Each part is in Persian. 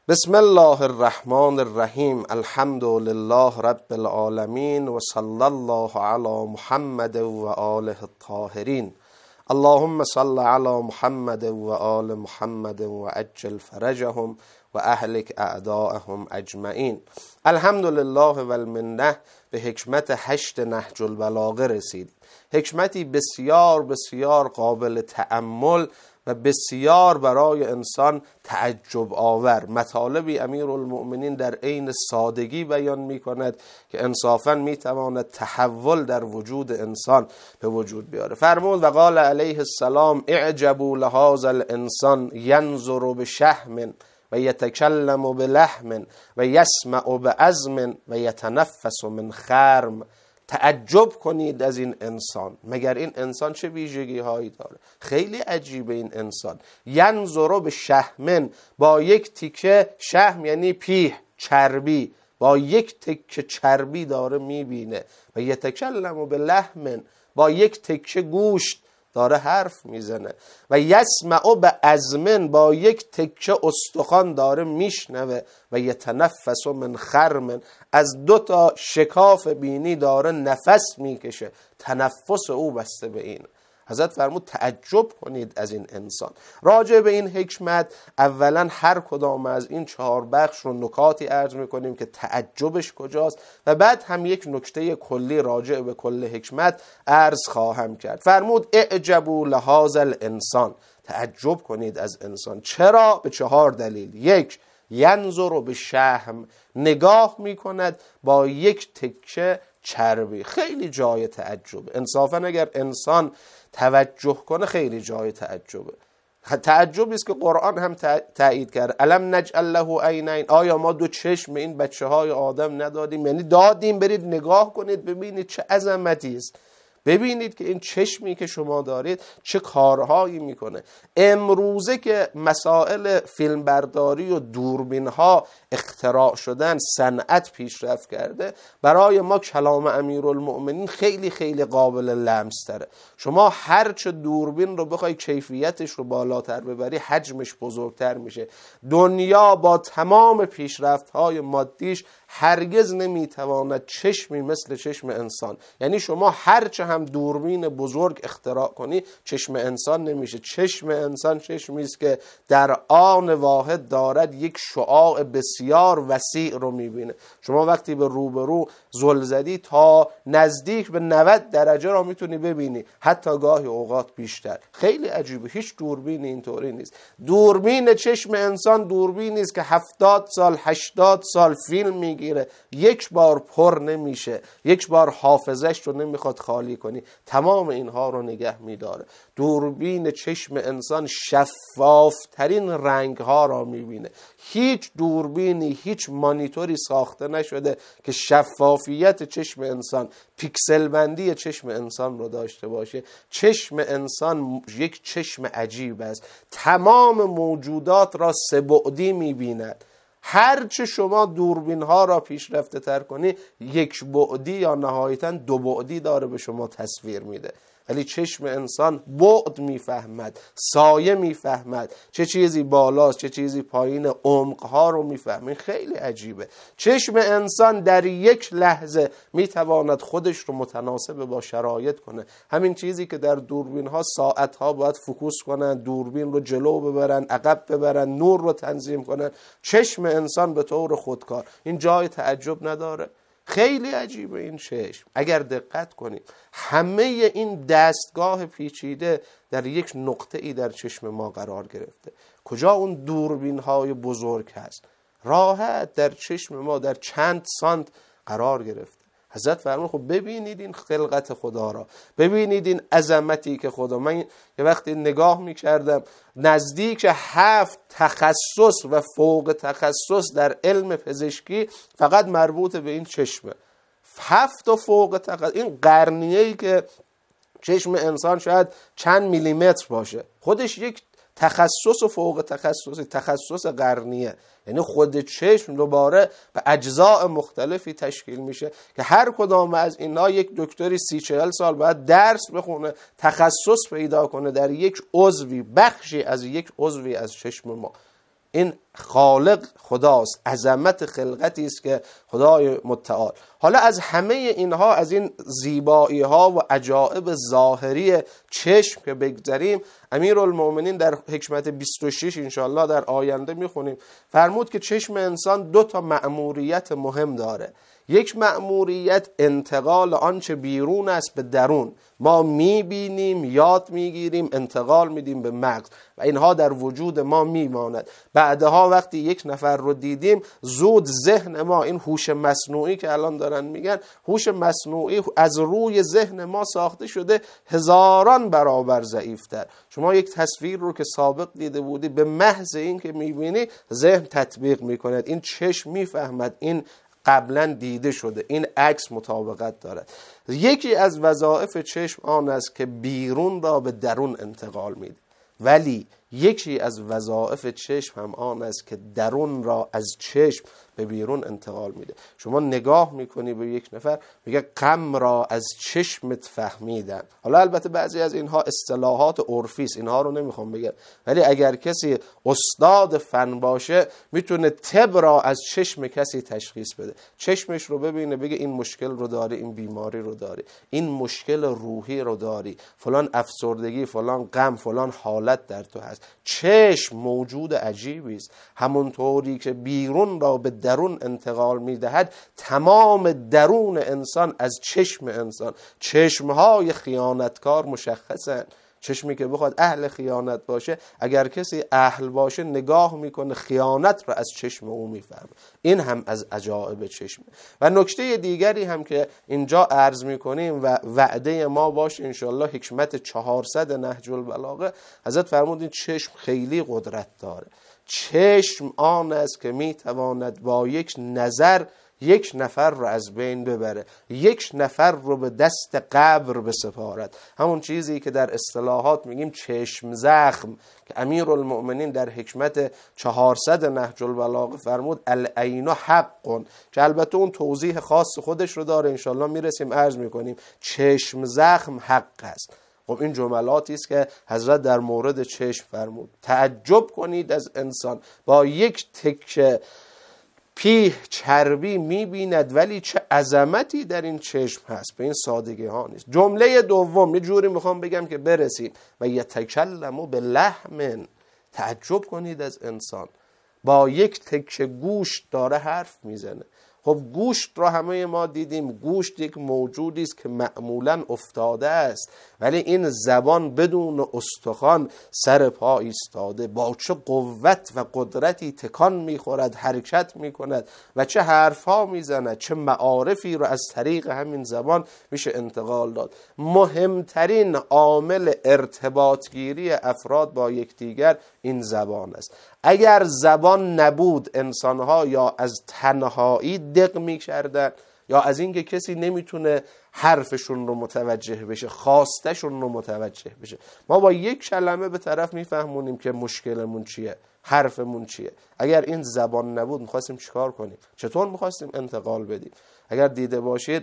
بسم الله الرحمن الرحیم. الحمد لله رب العالمین و صلی الله علی محمد و آله الطاهرین. اللهم صل علی محمد و آل محمد و عجل فرجهم و اهلک اعداءهم اجمعین. الحمد لله و المنه. به حکمت 8 نهج البلاغه رسید. حکمتی بسیار بسیار قابل تأمل و بسیار برای انسان تعجب آور. مطالبی امیرالمؤمنین در عین سادگی بیان می کند که انصافا می تواند تحول در وجود انسان به وجود بیاره. فرمود و قال علیه السلام اعجبوا لهذا الانسان ینظر بشحم و یتکلم بلحم و یسمع بعظم و یتنفس من خرم. تعجب کنید از این انسان، مگر این انسان چه ویژگی هایی داره؟ خیلی عجیبه این انسان. ینظر بشحم، با یک تیکه شحم یعنی پیه، چربی، با یک تکه چربی داره میبینه. و یتکلم بلحم، با یک تکه گوشت داره حرف میزنه. و یسمع بعظم، با یک تکه استخوان داره میشنوه. و یتنفس من خرم، از 2 شکاف بینی داره نفس میکشه. تنفس او بسته به این. حضرت فرمود تعجب کنید از این انسان. راجع به این حکمت اولا هر کدام از این 4 بخش رو نکاتی عرض میکنیم که تعجبش کجاست و بعد هم یک نکته کلی راجع به کل حکمت عرض خواهم کرد. فرمود اعجبوا لهذا الانسان، تعجب کنید از انسان. چرا؟ به 4 دلیل. 1. ینظر بشحم، نگاه میکند با یک تکه چربی. خیلی جای تعجبه. انصافا اگر انسان توجه کنه خیلی جای تعجبه. تعجبی است که قرآن هم تایید کرد. الم نجعل له عینین، آیا ما 2 چشم این بچه های آدم ندادیم؟ یعنی دادیم. برید نگاه کنید ببینید چه عظمتی است. ببینید که این چشمی که شما دارید چه کارهایی میکنه. امروزه که مسائل فیلمبرداری و دوربین ها اختراع شدن، صنعت پیشرفت کرده، برای ما کلام امیرالمؤمنین خیلی خیلی قابل لمس تره. شما هرچه دوربین رو بخوای کیفیتش رو بالاتر ببری حجمش بزرگتر میشه. دنیا با تمام پیشرفت های مادیش هرگز نمیتواند چشمی مثل چشم انسان، یعنی شما هرچه هم دوربین بزرگ اختراع کنی چشم انسان نمیشه. چشم انسان چشمی است که در آن واحد دارد یک شعاع بسیار وسیع رو میبینه. شما وقتی به روبرو زل زدی تا نزدیک به 90 درجه رو میتونی ببینی، حتی گاهی اوقات بیشتر. خیلی عجیبه. هیچ دوربین اینطوری نیست. دوربین چشم انسان دوربینی است که 70 سال 80 سال فیلم میگیره، یک بار پر نمیشه، یک بار حافظش رو نمیخواد خالی کنی، تمام اینها رو نگه میداره. دوربین چشم انسان شفافترین رنگ ها را میبینه. هیچ دوربینی، هیچ مانیتوری ساخته نشده که شفافیت چشم انسان، پیکسل بندی چشم انسان رو داشته باشه. چشم انسان یک چشم عجیب است. تمام موجودات را 3 بعدی میبیند. هرچه شما دوربین ها را پیشرفته تر کنی 1 بعدی یا نهایتاً 2 بعدی داره به شما تصویر میده. ولی چشم انسان بعد میفهمد، سایه میفهمد، چه چیزی بالاست چه چیزی پایین، عمق ها رو میفهمه. خیلی عجیبه. چشم انسان در یک لحظه میتواند خودش رو متناسب با شرایط کنه. همین چیزی که در دوربین ها ساعت ها باید فوکوس کنن، دوربین رو جلو ببرن، عقب ببرن، نور رو تنظیم کنن، چشم انسان به طور خودکار. این جای تعجب نداره؟ خیلی عجیبه این چشم. اگر دقت کنیم همه این دستگاه پیچیده در یک نقطه ای در چشم ما قرار گرفته. کجا اون دوربین های بزرگ هست؟ راحت در چشم ما در چند سانت قرار گرفته. حضرت فرمود خب ببینید این خلقت خدا را، ببینید این عظمتی که خدا. من یه وقتی نگاه میکردم نزدیک 7 تخصص و فوق تخصص در علم پزشکی فقط مربوط به این چشمه. 7 فوق تخصص. این قرنیه‌ای که چشم انسان شاید چند میلیمتر باشه، خودش یک تخصص و فوق تخصصی، تخصص قرنیه. یعنی خود چشم دوباره به اجزاء مختلفی تشکیل میشه که هر کدام از اینها یک دکتری 30-40 سال باید درس بخونه، تخصص پیدا کنه در یک عضوی، بخشی از یک عضوی از چشم ما. این خالق خداست، عظمت خلقتی است که خدای متعال. حالا از همه اینها، از این زیبایی ها و عجایب ظاهری چشم که بگذریم، امیرالمؤمنین در حکمت 26 انشاءالله در آینده میخونیم فرمود که چشم انسان 2 مأموریت مهم داره. یک مأموریت انتقال آنچه بیرون است به درون. ما میبینیم، یاد میگیریم، انتقال میدیم به مغز و اینها در وجود ما میماند. بعدها وقتی یک نفر رو دیدیم، زود ذهن ما، این هوش مصنوعی که الان دارن میگن، هوش مصنوعی از روی ذهن ما ساخته شده هزاران برابر ضعیفتر. شما یک تصویر رو که سابق دیده بودی، به محض این که میبینی ذهن تطبیق میکند، این چشم میفهمد این قبلا دیده شده، این عکس مطابقت دارد. یکی از وظایف چشم آن است که بیرون را به درون انتقال میده، ولی یکی از وظایف چشم هم آن است که درون را از چشم به بیرون انتقال میده. شما نگاه میکنی به یک نفر، میگه غم را از چشمت فهمیدم. حالا البته بعضی از اینها اصطلاحات عرفی است، اینها رو نمیخوام بگم، ولی اگر کسی استاد فن باشه میتونه طب را از چشم کسی تشخیص بده. چشمش رو ببینه، بگه این مشکل رو داری، این بیماری رو داری، این مشکل روحی رو داری، فلان افسردگی، فلان غم، فلان حالت در تو هست. چشم موجود عجیبی است. همونطوری که بیرون را به درون انتقال میدهد، تمام درون انسان از چشم انسان. چشمهای خیانتکار مشخصن. چشمی که بخواد اهل خیانت باشه، اگر کسی اهل باشه نگاه میکنه، خیانت را از چشم او میفهمه. این هم از عجایب چشمه. و نکته دیگری هم که اینجا عرض میکنیم و وعده ما باشه انشالله، حکمت 400 نهج البلاغه، حضرت فرمودین چشم خیلی قدرت داره. چشم آن است که میتواند با یک نظر یک نفر رو از بین ببره، یک نفر رو به دست قبر بسپارد. همون چیزی که در اصطلاحات میگیم چشم زخم، که امیرالمؤمنین در حکمت 400 نهج البلاغه فرمود العین حق، که البته اون توضیح خاص خودش رو داره، انشالله میرسیم عرض میکنیم. چشم زخم حق است. خب این جملاتی است که حضرت در مورد چشم فرمود. تعجب کنید از انسان، با یک تکه پیه چربی میبیند، ولی چه عظمتی در این چشم هست. به این سادگی ها نیست. جمله دوم یه جوری میخوام بگم که برسیم، و یتکلم بلحم. تعجب کنید از انسان، با یک تکه گوشت داره حرف میزنه. خب گوشت را همه ما دیدیم، گوشت یک موجودی است که معمولا افتاده است، ولی این زبان بدون استخوان سر پا ایستاده، با چه قوت و قدرتی تکان میخورد، حرکت میکند و چه حرفها میزند، چه معارفی رو از طریق همین زبان میشه انتقال داد. مهمترین عامل ارتباطگیری افراد با یکدیگر این زبان است. اگر زبان نبود، انسانها یا از تنهایی دق می‌کردن، یا از اینکه کسی نمیتونه حرفشون رو متوجه بشه، خواستشون رو متوجه بشه. ما با یک کلمه به طرف میفهمونیم که مشکلمون چیه، حرفمون چیه. اگر این زبان نبود میخواستیم چیکار کنیم؟ چطور میخواستیم انتقال بدیم؟ اگر دیده باشید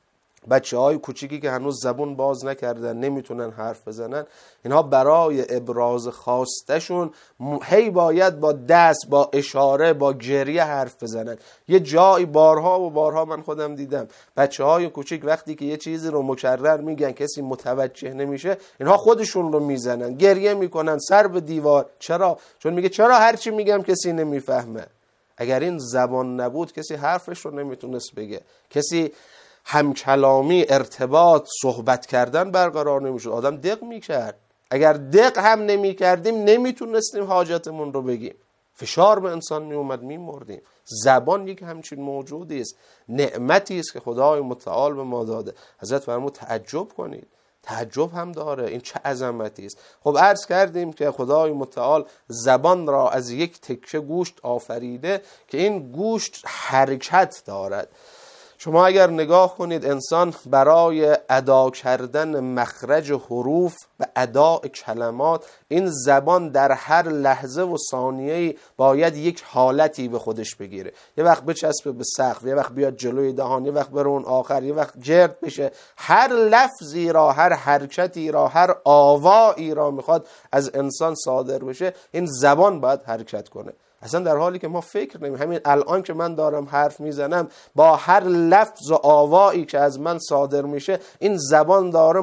بچه‌های کوچیکی که هنوز زبون باز نکردن، نمیتونن حرف بزنن، اینها برای ابراز خواستشون هی باید با دست، با اشاره، با گریه حرف بزنن. یه جایی بارها و بارها من خودم دیدم بچه‌های کوچیک وقتی که یه چیزی رو مکرر میگن کسی متوجه نمیشه، اینها خودشون رو میزنن، گریه میکنن، سر به دیوار. چرا؟ چون میگه چرا هرچی میگم کسی نمیفهمه. اگر این زبان نبود کسی حرفش رو نمیتونست بگه، کسی همکلامی، ارتباط، صحبت کردن برقرار نمیشد، آدم دق میکرد. اگر دق هم نمیکردیم نمیتونستیم حاجتمون رو بگیم، فشار به انسان میومد، میمردیم. زبان یک همچین موجودی است، نعمتی است که خدای متعال به ما داده. حضرت فرمود تعجب کنید. تعجب هم داره، این چه عظمتی است. خب عرض کردیم که خدای متعال زبان را از یک تکه گوشت آفریده که این گوشت حرکت دارد. شما اگر نگاه کنید، انسان برای ادا کردن مخرج حروف و اداء کلمات، این زبان در هر لحظه و ثانیه‌ای باید یک حالتی به خودش بگیره. یه وقت بچسبه به سقف، یه وقت بیاد جلوی دهان، یه وقت بره اون آخر، یه وقت گرد بشه. هر لفظی را، هر حرکتی را، هر آوایی را میخواد از انسان صادر بشه، این زبان باید حرکت کنه. اصلا در حالی که ما فکر نمیم. همین الان که من دارم حرف میزنم، با هر لفظ و آوایی که از من صادر میشه، این زبان داره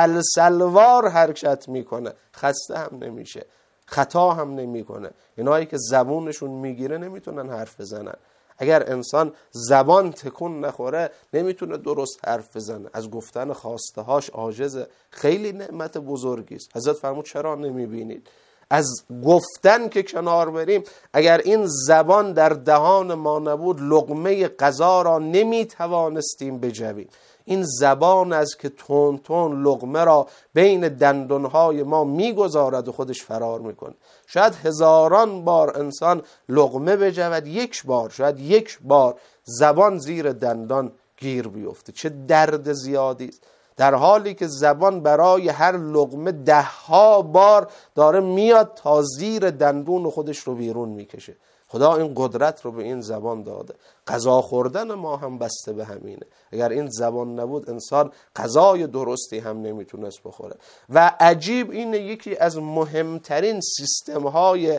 مسلسلوار حرکت میکنه، خسته هم نمیشه، خطا هم نمیکنه. اینایی که زبونشون میگیره نمیتونن حرف بزنن. اگر انسان زبان تکون نخوره نمیتونه درست حرف بزنه، از گفتن خواسته هاش عاجزه. خیلی نعمت بزرگی است. حضرت فرمود چرا نمیبینید؟ از گفتن که کنار بریم، اگر این زبان در دهان ما نبود لقمه غذا را نمیتوانستیم بجویم. این زبان است که تون تون لقمه را بین دندانهای ما میگذارد و خودش فرار میکنه. شاید هزاران بار انسان لقمه بجود، یک بار، شاید یک بار زبان زیر دندان گیر بیفته. چه درد زیادی است، در حالی که زبان برای هر لقمه 10 بار داره میاد تا زیر دندون خودش رو بیرون میکشه. خدا این قدرت رو به این زبان داده. غذا خوردن ما هم بسته به همینه. اگر این زبان نبود انسان غذای درستی هم نمیتونست بخوره. و عجیب اینه، یکی از مهمترین سیستم‌های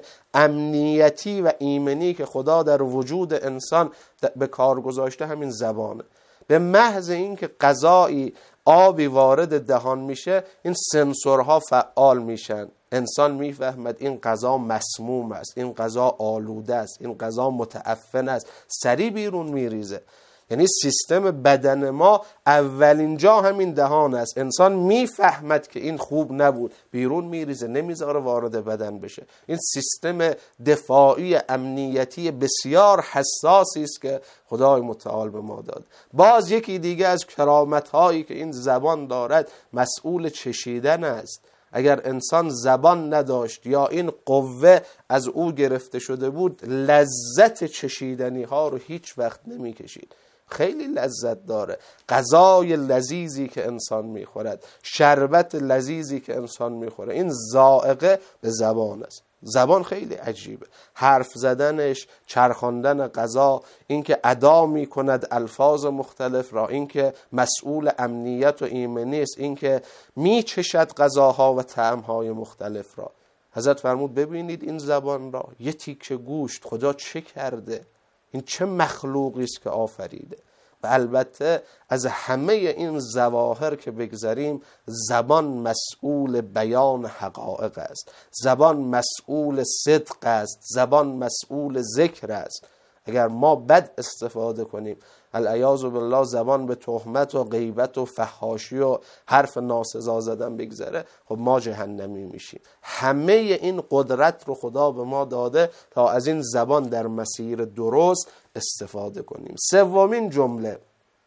امنیتی و ایمنی که خدا در وجود انسان به کار گذاشته همین زبانه. به محض اینکه غذایی آبی وارد دهان میشه، این سنسورها فعال میشن. انسان میفهمد این غذا مسموم است، این غذا آلوده است، این غذا متعفن است، سریع بیرون میریزه. یعنی سیستم بدن ما اولین جا همین دهان است. انسان میفهمد که این خوب نبود، بیرون میریزه، نمیذاره وارد بدن بشه. این سیستم دفاعی امنیتی بسیار حساسی است که خدای متعال به ما داد. باز یکی دیگه از کرامت هایی که این زبان دارد مسئول چشیدن است. اگر انسان زبان نداشت یا این قوه از او گرفته شده بود، لذت چشیدنی ها رو هیچ وقت نمی کشید. خیلی لذت داره. غذای لذیذی که انسان میخورد، شربت لذیذی که انسان میخوره، این ذائقه به زبان است. زبان خیلی عجیبه. حرف زدنش، چرخاندن غذا، اینکه ادا میکند الفاظ مختلف را، اینکه مسئول امنیت و ایمنی است، اینکه میچشد غذاها و طعمهای مختلف را. حضرت فرمود ببینید این زبان را، یه تیکه گوشت خدا چه کرده، این چه مخلوقی است که آفریده. و البته از همه این ظواهر که بگذریم، زبان مسئول بیان حقایق است، زبان مسئول صدق است، زبان مسئول ذکر است. اگر ما بد استفاده کنیم، العیاذ بالله، زبان به تهمت و غیبت و فحاشی و حرف ناسزا زدن بگذره، خب ما جهنمی میشیم. همه این قدرت رو خدا به ما داده تا از این زبان در مسیر درست استفاده کنیم. سومین جمله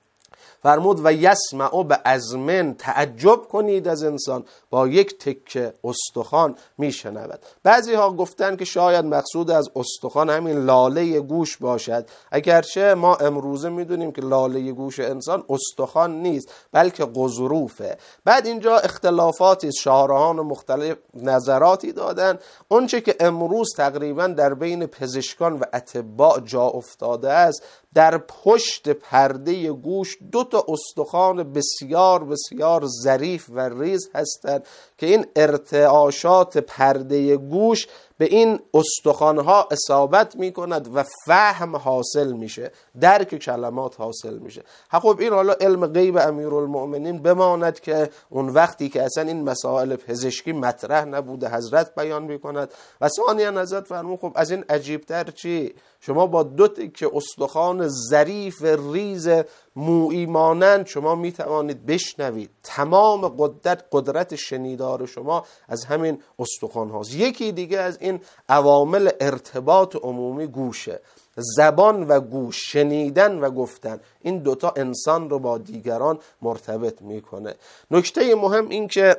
فرمود و یسمع به عظم، تعجب کنید از انسان با یک تکه استخوان میشنود. بعضی ها گفتن که شاید مقصود از استخوان همین لاله گوش باشد، اگرچه ما امروزه میدونیم که لاله گوش انسان استخوان نیست بلکه غضروفه. بعد اینجا اختلافاتی، شارحان مختلف نظراتی دادن. اونچه که امروز تقریبا در بین پزشکان و اطباء جا افتاده است، در پشت پرده گوش 2 استخوان بسیار بسیار ظریف و ریز هستند که این ارتعاشات پرده گوش به این استخوانها اصابت می کند و فهم حاصل میشه، درک کلمات حاصل میشه. خب این حالا علم غیب امیرالمؤمنین بماند که اون وقتی که اصلا این مسائل پزشکی مطرح نبوده حضرت بیان میکند. و ثانیا حضرت فرمود خب از این عجیبتر چی؟ شما با 2 تکه استخوان ظریف ریز مویی مانند شما می توانید بشنوید. تمام قدرت شنیدار شما از همین استخوان هاست. یکی دیگه از این عوامل ارتباط عمومی گوشه. زبان و گوش، شنیدن و گفتن، این 2 انسان رو با دیگران مرتبط میکنه. نکته مهم این که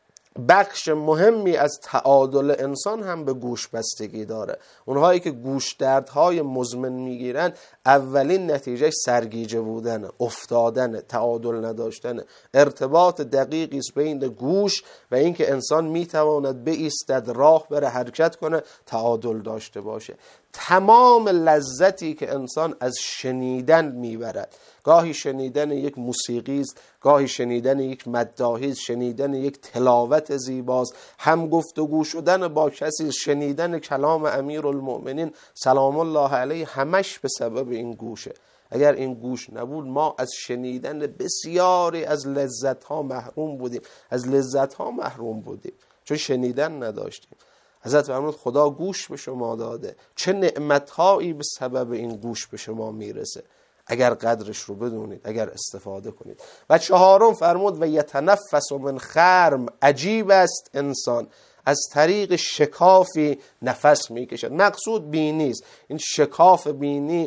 بخش مهمی از تعادل انسان هم به گوش بستگی داره. اونهایی که گوش دردهای مزمن میگیرن، اولین نتیجه سرگیجه بودن، افتادن، تعادل نداشتن. ارتباط دقیقی است بین گوش و اینکه انسان میتواند بایستد، راه بره، حرکت کنه، تعادل داشته باشه. تمام لذتی که انسان از شنیدن میبرد، گاهی شنیدن یک موسیقی است، گاهی شنیدن یک مداحی است، شنیدن یک تلاوت زیباست، هم گفتگو شدن با کسی، شنیدن کلام امیرالمؤمنین سلام الله علیه، همش به سبب این گوشه. اگر این گوش نبود ما از شنیدن بسیاری از لذت‌ها محروم بودیم، از لذت‌ها محروم بودیم چون شنیدن نداشتیم. حضرت فرمود خدا گوش به شما داده، چه نعمت‌هایی به سبب این گوش به شما میرسه اگر قدرش رو بدونید، اگر استفاده کنید. و چهارم فرمود و یتنفس من خرم، عجیب است انسان از طریق شکافی نفس میکشد. مقصود بینی است، این شکاف بینی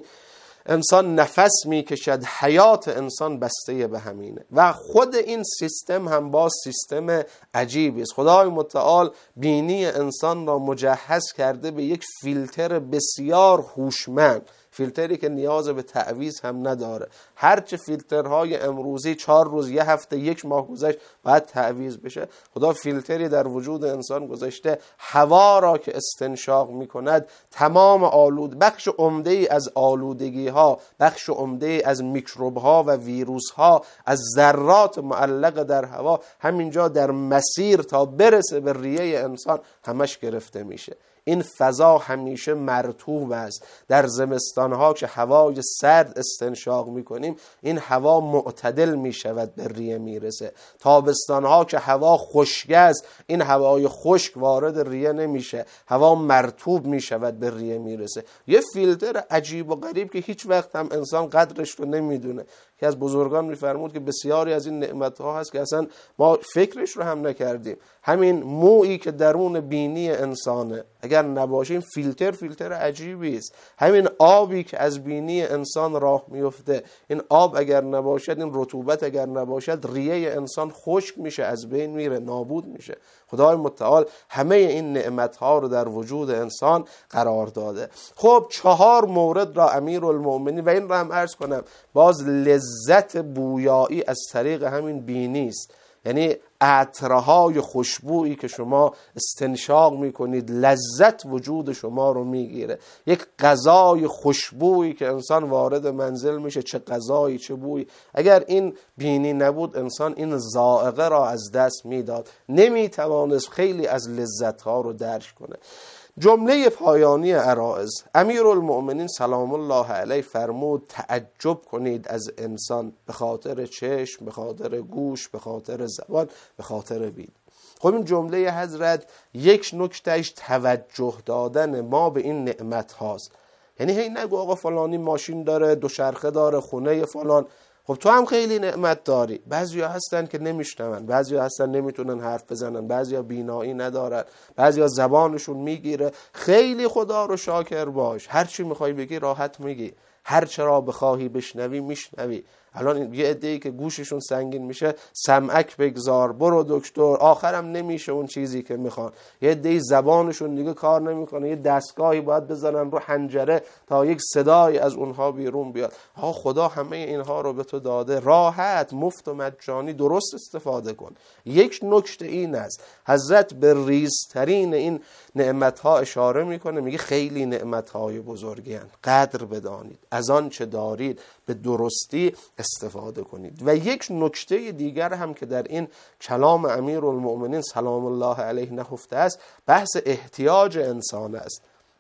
انسان نفس میکشد، حیات انسان بسته به همینه. و خود این سیستم هم با سیستم عجیبی است. خدای متعال بینی انسان را مجهز کرده به یک فیلتر بسیار هوشمند، فیلتری که نیاز به تعویض هم نداره. هرچه فیلترهای امروزی 4 روز، 1 هفته، 1 ماه گذشت باید تعویض بشه، خدا فیلتری در وجود انسان گذاشته، هوا را که استنشاق میکند تمام بخش عمده ای از آلودگی ها، بخش عمده ای از میکروب ها و ویروس ها، از ذرات معلق در هوا همینجا در مسیر تا برسه به ریه انسان همش گرفته میشه. این فضا همیشه مرطوب است. در زمستانها که هوای سرد استنشاق میکنیم این هوا معتدل میشود به ریه میرسه. تابستانها که هوا خشک است این هوای خشک وارد ریه نمیشه، هوا مرطوب میشود به ریه میرسه. یه فیلتر عجیب و غریب که هیچ وقت هم انسان قدرش رو نمیدونه. که از بزرگان میفرمود که بسیاری از این نعمت‌ها هست که اصلا ما فکرش رو هم نکردیم. همین مویی که درون بینی انسانه اگر نباشه این فیلتر عجیبی است. همین آبی که از بینی انسان راه میفته، این آب اگر نباشد، این رطوبت اگر نباشد، ریه انسان خشک میشه، از بین میره، نابود میشه. خدای متعال همه این نعمت‌ها رو در وجود انسان قرار داده. خب 4 مورد را امیرالمؤمنین، و این را هم عرض کنم، باز لذت بویایی از طریق همین بینی است. یعنی عطرهای خوشبویی که شما استنشاق میکنید لذت وجود شما رو میگیره. یک غذای خوشبویی که انسان وارد منزل میشه، چه غذایی چه بویی. اگر این بینی نبود انسان این ذائقه را از دست میداد، نمیتوانست خیلی از لذتها رو درک کنه. جمله پایانی عرائض، امیرالمؤمنین سلام الله علیه فرمود تعجب کنید از انسان به خاطر چشم، به خاطر گوش، به خاطر زبان، به خاطر بین. خب این جمله حضرت یک نکتهش توجه دادن ما به این نعمت هاست. یعنی هی نگو آقا فلانی ماشین داره، 2 چرخه داره، خونه فلان. خب تو هم خیلی نعمت داری. بعضیا هستن که نمیشنون، بعضیا هستن نمیتونن حرف بزنن، بعضیا بینایی ندارن، بعضیا زبانشون میگیره. خیلی خدا رو شاکر باش، هر چی میخوای بگی راحت میگی، هر چرا بخواهی بشنوی میشنوی. الان یه عده‌ای که گوششون سنگین میشه سمعک بگذار، برو دکتر، آخرم نمیشه اون چیزی که میخوان. یه عده‌ای زبانشون دیگه کار نمیکنه، یه دستگاهی باید بزنن رو حنجره تا یک صدایی از اونها بیرون بیاد. ها خدا همه اینها رو به تو داده، راحت، مفت و مجانی درست استفاده کن. یک نکته این است، حضرت به ریزترین این نعمت‌ها اشاره میکنه، میگه خیلی نعمت‌های بزرگی هستند، قدر بدانید، از آن چه دارید به درستی استفاده کنید. و یک نکته دیگر هم که در این کلام امیرالمؤمنین سلام الله علیه نهفته است، بحث احتیاج انسان است.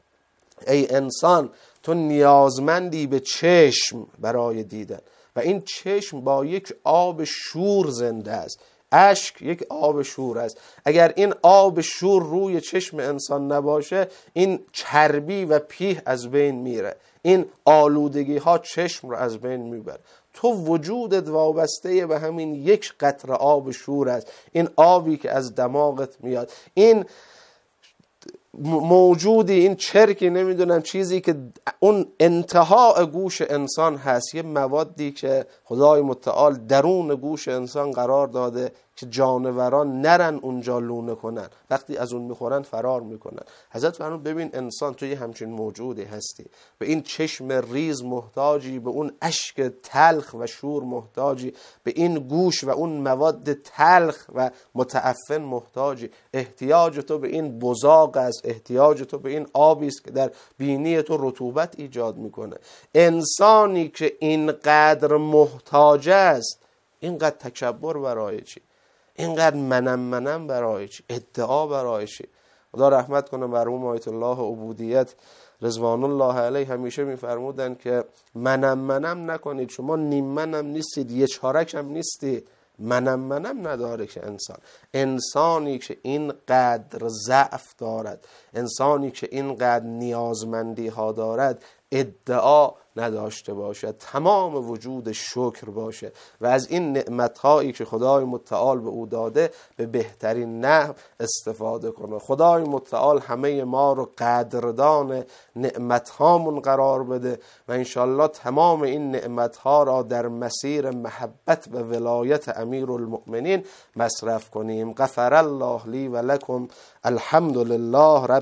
ای انسان تو نیازمندی به چشم برای دیدن و این چشم با یک آب شور زنده است. اشک یک آب شور است. اگر این آب شور روی چشم انسان نباشه این چربی و پیه از بین میره، این آلودگی ها چشم رو از بین میبره. تو وجودت وابسته به همین یک قطره آب شور است، این آبی که از دماغت میاد، این موجودی، این چرکی، نمیدونم چیزی که اون انتها گوش انسان هست، یه موادی که خدای متعال درون گوش انسان قرار داده که جانوران نرن اونجا لونه کنن، وقتی از اون میخورن فرار میکنن. حضرت فرمود ببین انسان تو یه همچین موجودی هستی، به این چشم ریز محتاجی، به اون اشک تلخ و شور محتاجی، به این گوش و اون مواد تلخ و متعفن محتاجی. احتیاج تو به این بزاق است، احتیاج تو به این آبی است که در بینی تو رطوبت ایجاد میکنه. انسانی که اینقدر محتاج است، اینقدر تکبر برای چی؟ اینقدر منم برای چی؟ ادعا برای چی؟ خدا رحمت کنه مرحوم آیت الله عبودیت رضوان الله علیه همیشه میفرمودن که منم نکنید، شما نیم منم نیستید، یه چارک هم نیستید. منم نداره که انسانی که اینقدر ضعف دارد، انسانی که اینقدر نیازمندی ها دارد، ادعا نداشته باشد، تمام وجود شکر باشه و از این نعمتهایی که خدای متعال به او داده به بهترین نحو استفاده کنه. خدای متعال همه ما رو قدردان نعمتهامون قرار بده و انشالله تمام این نعمتها را در مسیر محبت و ولایت امیرالمؤمنین مصرف کنیم. غفر الله لی و لکم. الحمد لله رب